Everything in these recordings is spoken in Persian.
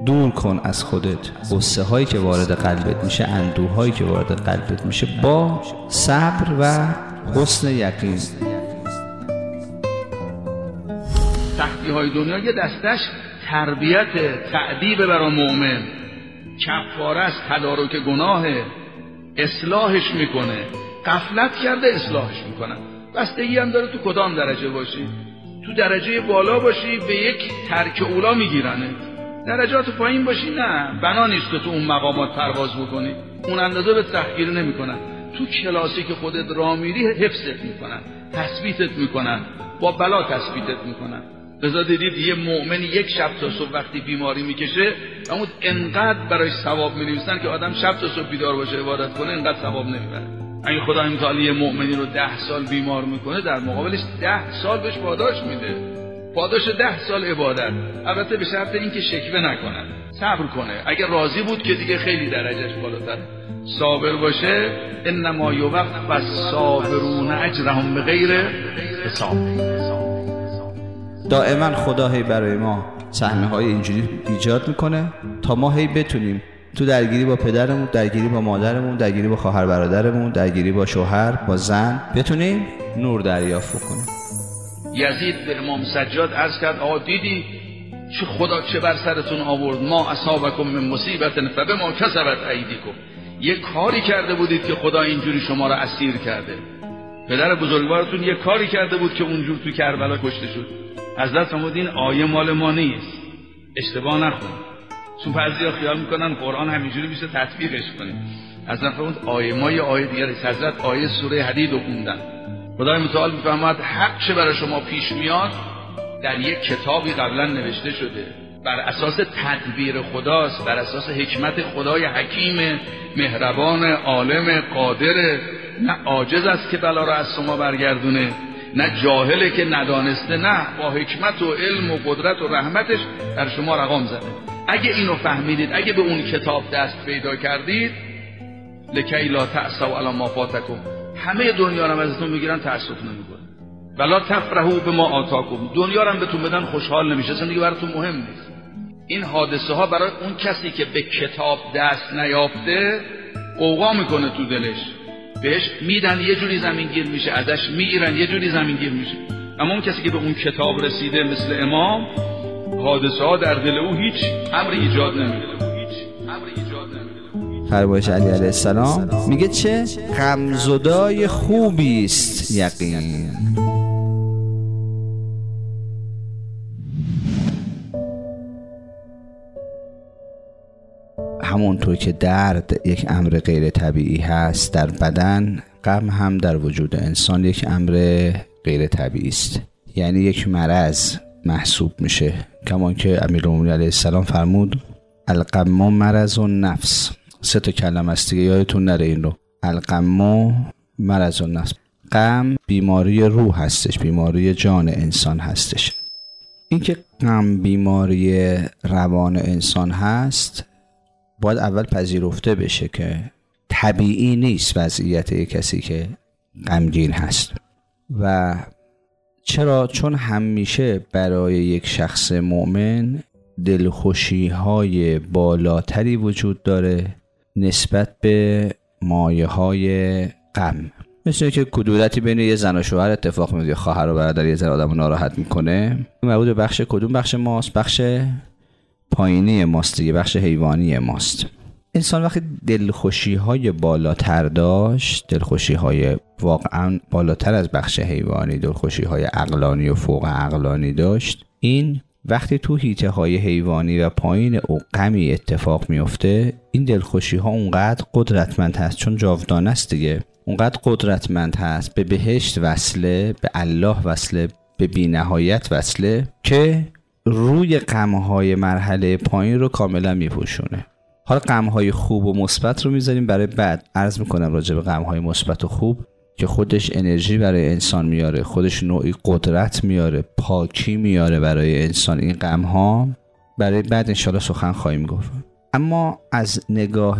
دور کن از خودت غصه هایی که وارد قلبت میشه، اندوه هایی که وارد قلبت میشه، با صبر و حسن یقین. سختی های دنیا یه دستش تربیت، تعدیب برای مؤمن، کفاره از تدارک گناه، اصلاحش میکنه. غفلت کرده اصلاحش میکنه. بستگی هم داره تو کدام درجه باشی. تو درجه بالا باشی به یک ترک اولا میگیرنه، درجات پایین باشی نه، بنا نیست که تو اون مقامات پرواز بکنی، اون اندازه به تحقیر نمیکنن. تو کلاسی که خودت راه میری حفظت میکنن، تثبیتت میکنن، با بلا تثبیتت میکنن. لذا دیدید یه مؤمن یک شب تا صبح وقتی بیماری میکشه اما انقدر برایش ثواب می‌نویسن که آدم شب تا صبح بیدار باشه عبادت کنه انقدر ثواب نمیبره. اگه خدا امتحانی یه مؤمنی رو 10 سال بیمار میکنه، در مقابلش 10 سال بهش پاداش میده، پاداش 10 سال عبادت. البته به شرط اینکه شکوه نکنه، صبر کنه. اگه راضی بود که دیگه خیلی درجهش بالاتر، صابر باشه. انما یوفی الصابرون اجرهم بغیر حساب. دائما خدا هی برای ما سهم‌های اینجوری ایجاد میکنه تا ما هی بتونیم تو درگیری با پدرمون، درگیری با مادرمون، درگیری با خواهر برادرمون، درگیری با شوهر، با زن، بتونیم نور دریافت کنیم. یزید به امام سجاد عرض کرد آقا دیدی چه خدا چه بر سرتون آورد، ما اصابکم من مصیبت فبما کسبت ایدیکم. یه کاری کرده بودید که خدا اینجوری شما را اسیر کرده. پدر بزرگوارتون یه کاری کرده بود که اونجور تو کربلا کشته شد. حضرت فرمود این آیه مال ما نیست، اشتباه نکن. چون بعضیا خیال میکنن قرآن همینجوری میشه تطبیقش کنیم. حضرت فرمود آیه ما یه آیه دیگه است. حضرت آیه سوره حدید رو خوندن. خدای متعال میفرماید حق چه برای شما پیش میاد در یک کتابی قبلا نوشته شده، بر اساس تدبیر خداست، بر اساس حکمت خدای حکیم مهربان عالم قادر. نه عاجز است که بلا را از شما برگردونه، نه جاهله که ندانسته، نه با حکمت و علم و قدرت و رحمتش در شما رقم زده. اگه اینو فهمیدید، اگه به اون کتاب دست پیدا کردید، لکی لا تأسوا علی ما فاتکم، همه دنیا رو ازتون میگیرن تأسف نمیکنه. ولا تفرحوا بما آتاکم، دنیا رو بهتون بدن خوشحال نمیشه، اصلا دیگه براتون مهم نیست. این حادثه ها برای اون کسی که به کتاب دست نیافته قوقا میکنه تو دلش، بهش میدن یه جوری زمینگیر میشه، ازش میگیرن یه جوری زمینگیر میشه. اما اون کسی که به اون کتاب رسیده مثل امام، حادثه ها در دل او هیچ امری ایجاد نمیکنه. فرمایش علی علیه السلام میگه چه غمزدای خوبی است یقین. همونطور که درد یک امر غیر طبیعی هست در بدن، غم هم در وجود انسان یک امر غیر طبیعی است، یعنی یک مرض محسوب میشه. کمان که امیرالمومنین علیه السلام فرمود الغم مرض النفس. 3 کلمه است دیگه، یادتون نره این رو. الغم مرض النفس. غم بیماری روح هستش، بیماری جان انسان هستش. این که غم بیماری روان انسان هست باید اول پذیرفته بشه که طبیعی نیست وضعیت یک کسی که غمگین هست. و چرا؟ چون همیشه برای یک شخص مؤمن دلخوشی های بالاتری وجود داره نسبت به مایه های غم. مثل که کدورتی بین یه زن و شوهر اتفاق میفته، خواهر و برادر یه ذره آدمو ناراحت میکنه، مربوط به بخش کدوم بخش ماست؟ بخش پایینی ماست دیگه، بخش حیوانی ماست. انسان وقتی دلخوشی های بالاتر داشت، دلخوشی های واقعا بالاتر از بخش حیوانی، دلخوشی های عقلانی و فوق عقلانی داشت، این وقتی تو حیطه های حیوانی و پایین او غمی اتفاق میفته، این دلخوشی ها اونقدر قدرتمند هست، چون جاودانه است دیگه، اونقدر قدرتمند هست، به بهشت وصله، به الله وصله، به بی‌نهایت وصله که روی غم‌های مرحله پایین رو کاملا میپوشونه. حالا غم‌های خوب و مثبت رو میذاریم برای بعد. عرض میکنم راجع به غم‌های مثبت و خوب که خودش انرژی برای انسان میاره، خودش نوعی قدرت میاره، پاکی میاره برای انسان. این غم‌ها برای بعد انشالله سخن خواهیم گفت. اما از نگاه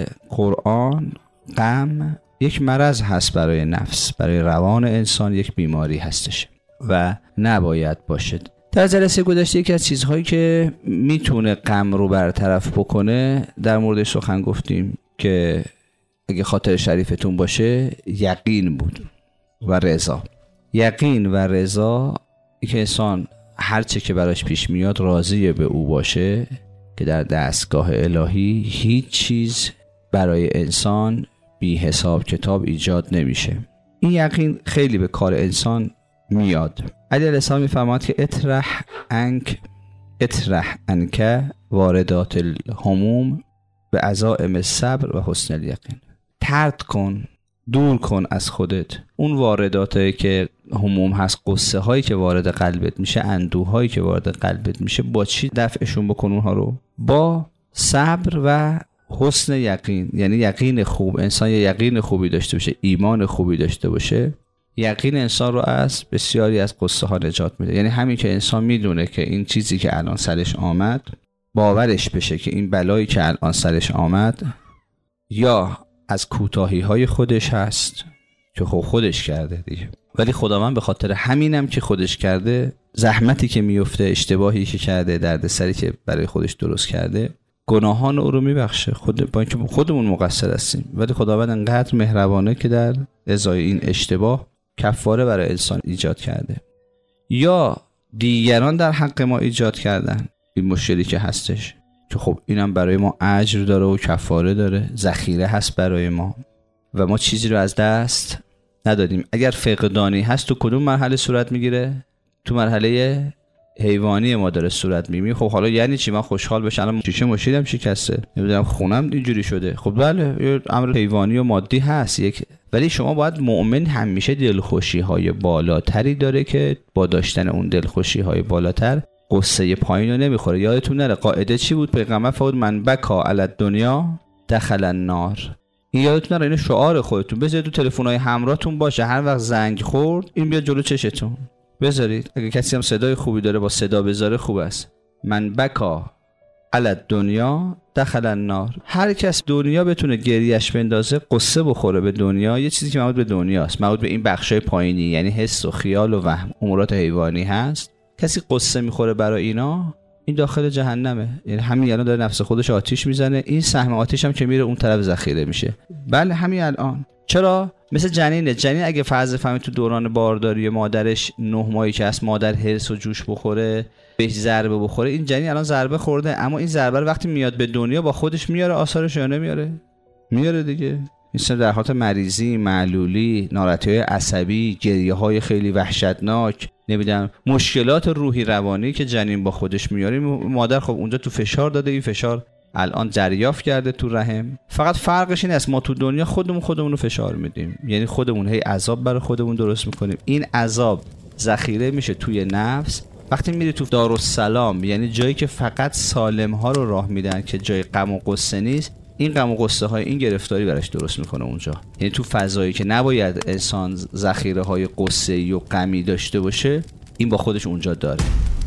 قرآن غم یک مرض هست برای نفس، برای روان انسان یک بیماری هستش و نباید باشد. در جلسه گذشته یکی از چیزهایی که میتونه غم رو برطرف بکنه در موردش سخن گفتیم که اگه خاطر شریفتون باشه یقین بود و رضا. یقین و رضا که انسان هرچه که براش پیش میاد راضی به او باشه که در دستگاه الهی هیچ چیز برای انسان بی حساب کتاب ایجاد نمیشه. این یقین خیلی به کار انسان میاد. علی علیه السلام میفرماد که اطرح انک واردات الهموم به عزائم الصبر و حسن الیقین. طرد کن، دور کن از خودت اون وارداتی که هموم هست، قصه هایی که وارد قلبت میشه، اندوه هایی که وارد قلبت میشه. با چی دفعشون بکن اونها رو؟ با صبر و حسن یقین. یعنی یقین خوب، انسان یه یقین خوبی داشته باشه، ایمان خوبی داشته باشه. یقین انسان رو از بسیاری از قصه ها نجات میده. یعنی همین که انسان میدونه که این چیزی که الان سرش آمد، باورش بشه که این بلایی که الان سرش آمد یا از کوتاهی های خودش هست که خودش کرده دیگه، ولی خداوند به خاطر همینم که خودش کرده، زحمتی که میفته، اشتباهی که کرده، دردسری که برای خودش درست کرده، گناهان او رو میبخشه. با اینکه خودمون مقصر هستیم، ولی خداوند انقدر مهربانه که در ازای این اشتباه کفاره برای انسان ایجاد کرده. یا دیگران در حق ما ایجاد کردن این مشکلی که هستش که خب اینم برای ما اجر داره و کفاره داره، ذخیره هست برای ما و ما چیزی رو از دست ندادیم. اگر فقدانی هست تو کدوم مرحله صورت میگیره؟ تو مرحله حیوانی ما داره صورت میگیره. خب حالا یعنی چی؟ من خوشحال بشم الان شیشه مشیدم شکسته، نمیدونم خونم اینجوری شده. خب بله، یه امر حیوانی و مادی هست ولی شما باید مؤمن همیشه دلخوشی های بالاتری داره که با داشتن اون دلخوشی های بالاتر قصه پایین رو نمیخوره. یادتون نره قاعده چی بود؟ پیغمبر فرمود من بکا علی الدنیا دخل النار. این یادتون نره، اینو شعار خودتون بذارید تو تلفن‌های همراهتون باشه. هر وقت زنگ خورد این بیاد جلو چشتون بذارید. اگه کسی هم صدای خوبی داره با صدا بذاره خوب است. من بکا علی الدنیا دخل النار. هر کس دنیا بتونه گریهش بندازه، قصه بخوره به دنیا، یه چیزی که مربوط به دنیاست، مربوط به این بخشای پایینی یعنی حس و خیال و وهم، امورات حیوانی هست، کسی قصه میخوره برای اینا، این داخل جهنمه. یعنی همین الان داره نفس خودش آتیش میزنه. این سهم آتیش هم که میره اون طرف ذخیره میشه. بله همین الان. چرا؟ مثل جنین اگه فرض فهمید تو دوران بارداری مادرش 9 ماهی که هست، مادر هرس و جوش بخوره، بهش ضربه بخوره، این جنین الان ضربه خورده، اما این ضربه رو وقتی میاد به دنیا با خودش میاره آثارش یا نمیاره؟ میاره دیگه. مثلا در حالت مریضی، معلولی، ناراحتی‌های عصبی، گریه‌های خیلی وحشتناک، نمیدونم مشکلات روحی روانی که جنین با خودش میاره، مادر خب اونجا تو فشار داده، این فشار الان دریافت کرده تو رحم. فقط فرقش این است ما تو دنیا خودمون رو فشار میدیم، یعنی خودمون هی عذاب برای خودمون درست میکنیم. این عذاب ذخیره میشه توی نفس. وقتی میری تو دارالسلام، یعنی جایی که فقط سالم ها رو راه میدن، که جای غم و غصه نیست، این غم و غصه های این گرفتاری براش درست میکنه اونجا. یعنی تو فضایی که نباید انسان ذخیره های غصه و غمی داشته باشه، این با خودش اونجا داره.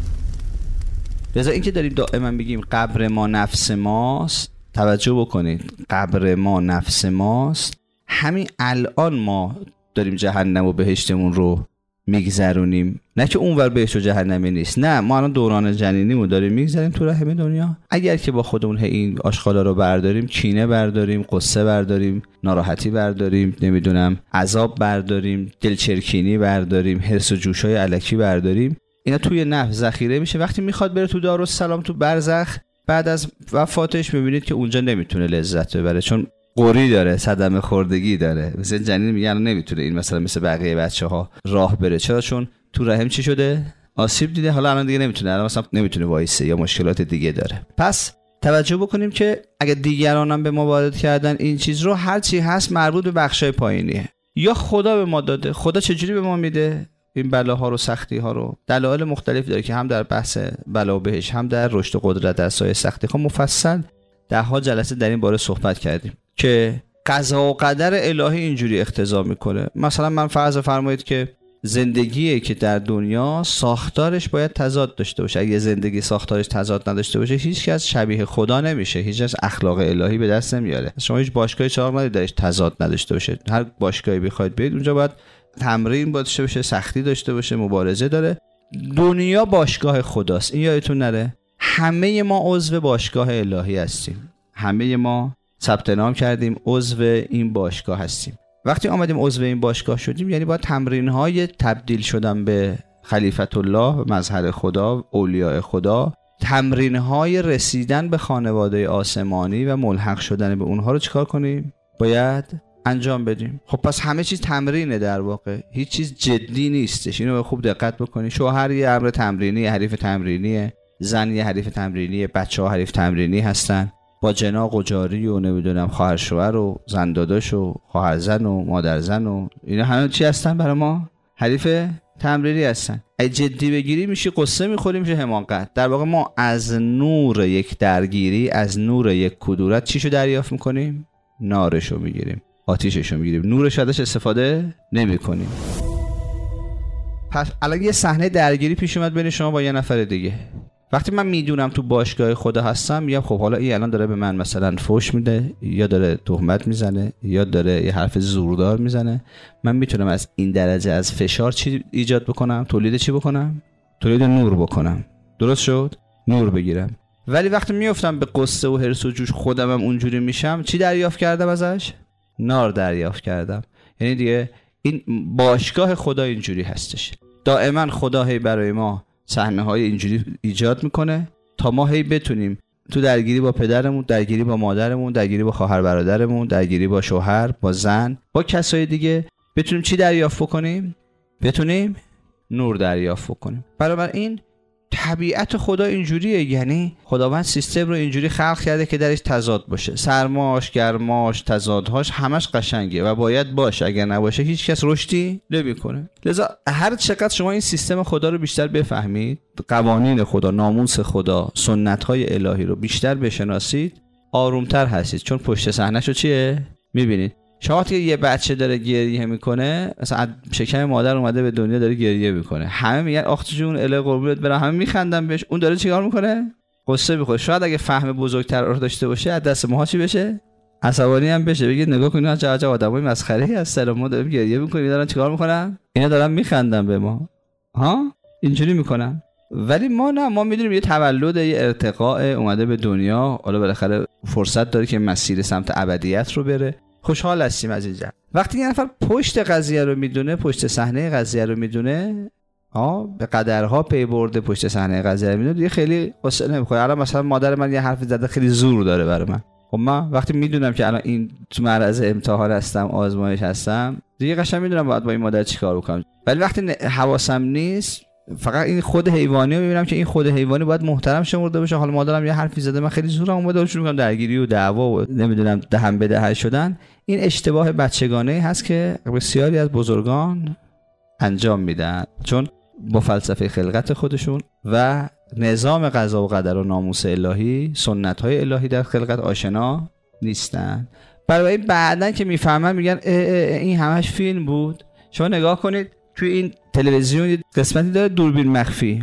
لذا این که داریم دائما بگیم قبر ما نفس ماست، توجه بکنید، قبر ما نفس ماست. همین الان ما داریم جهنم و بهشتمون رو میگذرونیم، نه که اونور بهشت و جهنمی نیست، نه، ما الان دوران جنینیمو داریم میگذریم تو رحم دنیا. اگر که با خودمون این آشغالا رو برداریم، کینه برداریم، قصه برداریم، ناراحتی برداریم، نمیدونم عذاب برداریم، دلچرکینی برداریم، حرص و جوشای الکی برداریم، اینا توی نفس ذخیره میشه. وقتی میخواد بره تو دارالسلام، تو برزخ، بعد از وفاتش میبینید که اونجا نمیتونه لذت ببره، چون قوری داره، صدمه خوردگی داره. مثلا جنین میگن نمیتونه این مثلا مثل بقیه بچه‌ها راه بره. چرا؟ چون تو رحم چی شده؟ آسیب دیده، حالا الان دیگه نمیتونه، الان مثلا نمیتونه وایسه یا مشکلات دیگه داره. پس توجه بکنیم که اگه دیگران هم به ما وارد کردن این چیز رو، هر چی هست مربوط به بخشای پایینیه. یا خدا به ما داده. خدا چجوری به ما میده این بلاها رو، سختی ها رو؟ دلایل مختلف داره که هم در بحث بلا و بهش، هم در رشد و قدرت در سایه سختی ها مفصل 10 جلسه در این باره صحبت کردیم که قضا و قدر الهی اینجوری اقتضا میکنه. مثلا من فرض فرمایید که زندگیه که در دنیا ساختارش باید تضاد داشته باشه. اگه زندگی ساختارش تضاد نداشته باشه، هیچ کس شبیه خدا نمیشه، هیچ کس اخلاق الهی به دست نمیاره. شما هیچ باشگاهی چراغ ندید درش تضاد نداشته باشه. هر باشگاهی بخواید برید اونجا باید تمرین داشته باشه، سختی داشته باشه، مبارزه داره. دنیا باشگاه خداست، این یادتون نره. همه ما عضو باشگاه الهی هستیم، همه ما ثبت نام کردیم عضو این باشگاه هستیم. وقتی آمدیم عضو این باشگاه شدیم یعنی باید تمرین‌های تبدیل شدن به خلیفت الله، مظهر خدا، اولیاء خدا، تمرین‌های رسیدن به خانواده آسمانی و ملحق شدن به اونها رو چیکار کنیم؟ باید انجام بدیم. خب پس همه چیز تمرینه، در واقع هیچ چیز جدی نیستش. اینو خوب دقت بکنید. شوهر یه امر تمرینی، حریف تمرینیه، زن یه حریف تمرینیه، بچه‌ها حریف تمرینی هستن، با جناق و جاری و نمیدونم خواهر شوهر و زن داداش و خواهر زن و مادر زن و اینا همه چی هستن برای ما؟ حریف تمرینی هستن. اگه جدی بگیری میشه قصه میخوری، میشه حماقت. در واقع ما از نور یک درگیری، از نور یک کدورت چیشو دریافت میکنیم؟ نارشو میگیریم، آتیششو میگیریم، نورش ازش استفاده نمیکنیم. پس الان یه صحنه درگیری پیش اومد بین شما با یه نفر دیگه. وقتی من میدونم تو باشگاه خدا هستم، میگم خب حالا این الان داره به من مثلا فحش میده، یا داره تهمت میزنه، یا داره یه حرف زوردار میزنه. من میتونم از این درجه از فشار چی ایجاد بکنم؟ تولید چی بکنم؟ تولید نور بکنم. درست شد؟ نور بگیرم. ولی وقتی میافتم به قصه و حرص و جوش، خودم هم اونجوری میشم، چی دریافت کردم ازش؟ نار دریافت کردم. یعنی دیگه این باشگاه خدا اینجوری هستش. دائما خدا هی برای ما صحنه‌های اینجوری ایجاد میکنه تا ما هی بتونیم تو درگیری با پدرمون، درگیری با مادرمون، درگیری با خواهر برادرمون، درگیری با شوهر، با زن، با کسای دیگه بتونیم چی دریافت کنیم؟ بتونیم نور دریافت کنیم. برای این طبیعت خدا اینجوریه. یعنی خداوند سیستم رو اینجوری خلق کرده که درش تضاد باشه، سرماش، گرماش، تضادهاش همش قشنگه و باید باشه. اگر نباشه هیچ کس رشدی نمیکنه. لذا هر چقدر شما این سیستم خدا رو بیشتر بفهمید، قوانین خدا، ناموس خدا، سنت‌های الهی رو بیشتر بشناسید، آرومتر هستید. چون پشت صحنه‌شو چیه میبینید. شما وقتی یه بچه داره گریه میکنه، مثلا شکم مادر اومده به دنیا داره گریه میکنه، همه میگن آخ جون اله قربونت برم، همه میخندن بهش. اون داره چیکار میکنه؟ قصه میخوره. شاید اگه فهم بزرگتر رو داشته باشه از دست ماها چی بشه؟ عصبانی هم بشه، بگید نگاه کنید چه عجب آدمای مسخره‌ای هستن، ما داریم گریه میکنیم دارن چیکار میکنن؟ اینا دارن میخندن به ما. ها؟ اینجوری میکنن. ولی ما نه، ما میدونیم یه تولد، یه ارتقاء اومده به دنیا، حالا بالاخره فرصت داره که مسیر سمت ابدیت رو بره. خوشحال هستیم از اینجا. وقتی یه نفر پشت قضیه رو میدونه، پشت صحنه قضیه رو میدونه، به قدرها پی برده، پشت صحنه قضیه رو میدونه، دیگه خیلی قصه نمیخوره. الان مثلا مادر من یه حرف زده خیلی زور داره برای من. خب من وقتی میدونم که الان این تو معرض امتحان هستم، آزمایش هستم، دیگه قشنگ میدونم باید با این مادر چیکار بکنم. ولی وقتی حواسم نیست، فقط این خود حیوانی رو میبینم که این خود حیوانی باید محترم شمرده بشه. حالا مادرم یه حرفی زده، من خیلی زورم اومده، شروع میکنم درگیری و دعوا و نمیدونم دهن به دهن شدن. این اشتباه بچگانه هست که بسیاری از بزرگان انجام میدن، چون با فلسفه خلقت خودشون و نظام قضا و قدر و ناموس الهی، سنت‌های الهی در خلقت آشنا نیستن. برای بعدن که میفهمن میگن این همش فیلم بود. شما نگاه کنید توی این تلویزیون قسمتی داره دوربین مخفی.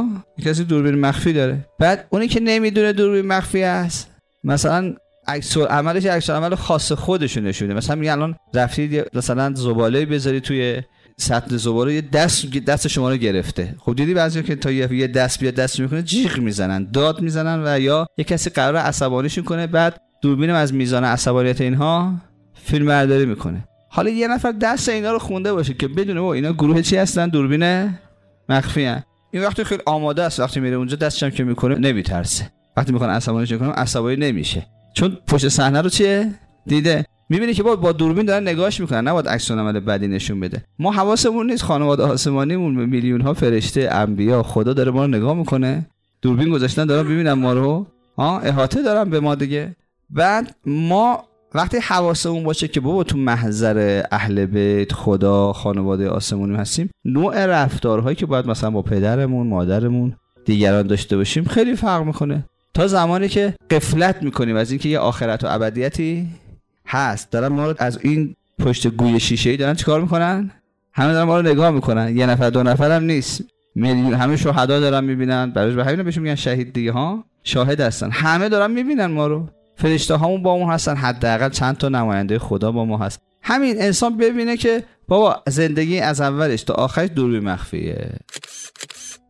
کسی دوربین مخفی داره. بعد اونی که نمیدونه دوربین مخفی است، مثلا عکس العمل خاص خودشون نشونه. مثلا میگن الان رفتید مثلا زباله بذاری توی سطل زباله، یه دست شما رو گرفته. خب دیدی بعضیا که تا یه دست بیاد دست میکنه، جیغ میزنن، داد میزنن، و یا یه کسی قراره عصبانیشون کنه، بعد دوربینم از میزان عصبانیت اینها فیلم برداری میکنه. حالا یه نفر دست اینا رو خونده باشه که بدونه اینا گروه چی هستن، دوربین مخفی ان. این وقتی خیلی آماده است، وقتی میره اونجا دستشم که میکنه نمیترسه. وقتی میخوان عصبانیش کنه عصبانی نمیشه، چون پشت صحنه رو چیه دیده. میبینی که با دوربین دارن نگاهش میکنن، نباید عکس العمل بدی نشون بده. ما حواسمون نیست، خانواده آسمانیمون میلیون ها فرشته، انبیا، خدا داره ما رو نگاه میکنه، دوربین گذاشتن دارن ببینن ما رو، احاطه دارن به ما دیگه. بعد ما وقتی حواسمون باشه که بابا تو محضر اهل بیت، خدا، خانواده آسمانی هستیم، نوع رفتارهایی که باید مثلا با پدرمون، مادرمون، دیگران داشته باشیم خیلی فرق میکنه. تا زمانی که غفلت میکنیم از اینکه یه آخرت و ابدیتی هست، دارن ما رو از این پشت گوی شیشه‌ای دارن چیکار میکنن؟ همه دارن ما رو نگاه میکنن. یه نفر دو نفر هم نیست، میلیون، همه شهدا دارن میبینن. برای همین بهشون میگن شهید دیگه، شاهد هستن. همه دارن میبینن ما رو. فرشته هامون با ما هستن، حداقل چند تا نماینده خدا با ما هست. همین انسان ببینه که بابا زندگی از اولش تا آخرش دوربین مخفیه.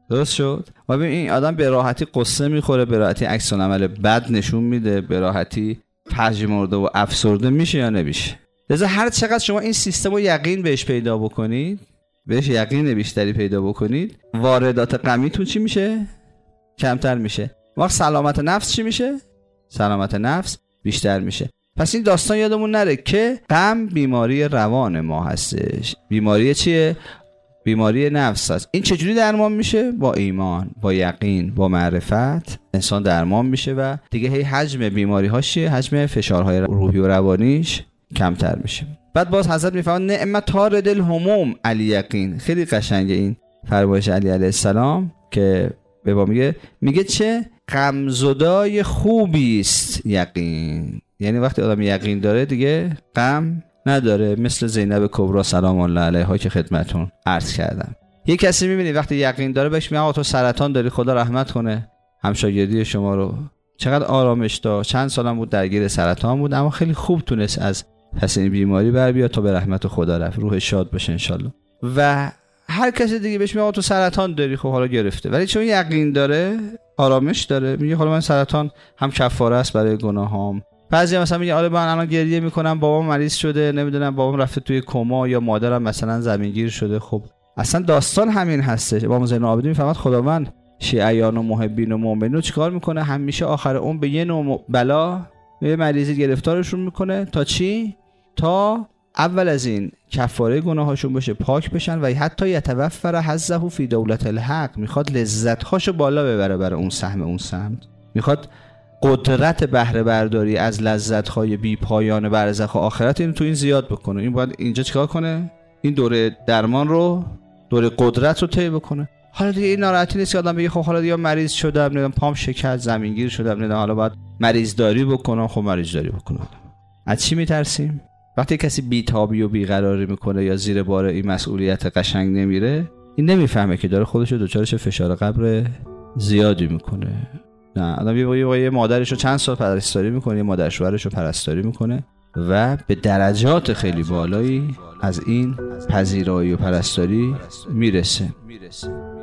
درست شد؟ و ببین این آدم به راحتی قصه میخوره، به راحتی عکس العمل بد نشون میده، به راحتی پژمرده و افسرده میشه یا نمیشه. لذا هر چقدر شما این سیستم رو یقین بهش پیدا بکنید، بهش یقین بیشتری پیدا بکنید، واردات غمیتون چی میشه؟ کمتر میشه. وقت سلامت نفس چی میشه؟ سلامت نفس بیشتر میشه. پس این داستان یادمون نره که غم بیماری روان ما هستش. بیماری چیه؟ بیماری نفس هست. این چجوری درمان میشه؟ با ایمان، با یقین، با معرفت انسان درمان میشه و دیگه هی حجم بیماری هاش چیه؟ حجم فشارهای روحی و روانیش کمتر میشه. بعد باز حضرت میفرماد نعمت طارد الهموم علی یقین. خیلی قشنگه این فرمایش علی علیه السلام که به ما میگه چه غمزدای خوبی است یقین. یعنی وقتی آدم یقین داره دیگه غم نداره، مثل زینب کبرا سلام الله علیها که خدمتون عرض کردم. یه کسی میبینی وقتی یقین داره بهش میگه آقا تو سرطان داری خدا رحمت کنه، همشاگردی شما رو چقدر آرامش داد، چند سالم بود درگیر سرطان بود اما خیلی خوب تونست از پس این بیماری بر بیاد تا به رحمت خدا رفت، روح شاد باشه انشالله. و هر کسی دیگه بهش میگه آقا تو سرطان داری، خب حالا گرفته، ولی چون یقین داره آرامش داره، میگه حالا من سرطان هم کفاره است برای گناهام. بعضی مثلا میگه آره من الان گریه میکنم بابام مریض شده، نمیدونم بابام رفته توی کما یا مادرم مثلا زمینگیر شده. خب اصلا داستان همین هستش. امام زین العابدین میفهمد خداوند شیعیان و محبین و مؤمنین رو چیکار میکنه؟ همیشه آخر اون به یه نوع بلا، به مریضی گرفتارشون میکنه تا چی؟ تا اول از این کفاره گناهاشون بشه، پاک بشن و حتی یتوفر حظه فی دولت الحق. میخواد لذت‌هاشو بالا ببره برای اون سهم، میخواد قدرت بهره برداری از لذت‌های بی پایان برزخ و آخرت اینو تو این زیاد بکنه. این باید اینجا چیکار کنه؟ این دوره درمان رو، دوره قدرت رو طی بکنه. حالا دیگه این ناراحتی نیست که آدم بگه خب حالا دیگه مریض شدم، نمیدونم پام شکست، زمینگیر شدم، نمیدونم حالا باید مریض داری بکنم. خب مریض داری بکنم. از چی میترسیم؟ وقتی کسی بی‌تابی و بیقراری میکنه یا زیر بار این مسئولیت قشنگ نمیره، این نمیفهمه که داره خودش رو دچار فشار قبر زیادی میکنه. نه آدم یه مادرش رو چند سال پرستاری میکنه، یه مادر شوهرش رو پرستاری میکنه و به درجات خیلی بالایی از این پذیرایی و پرستاری میرسه.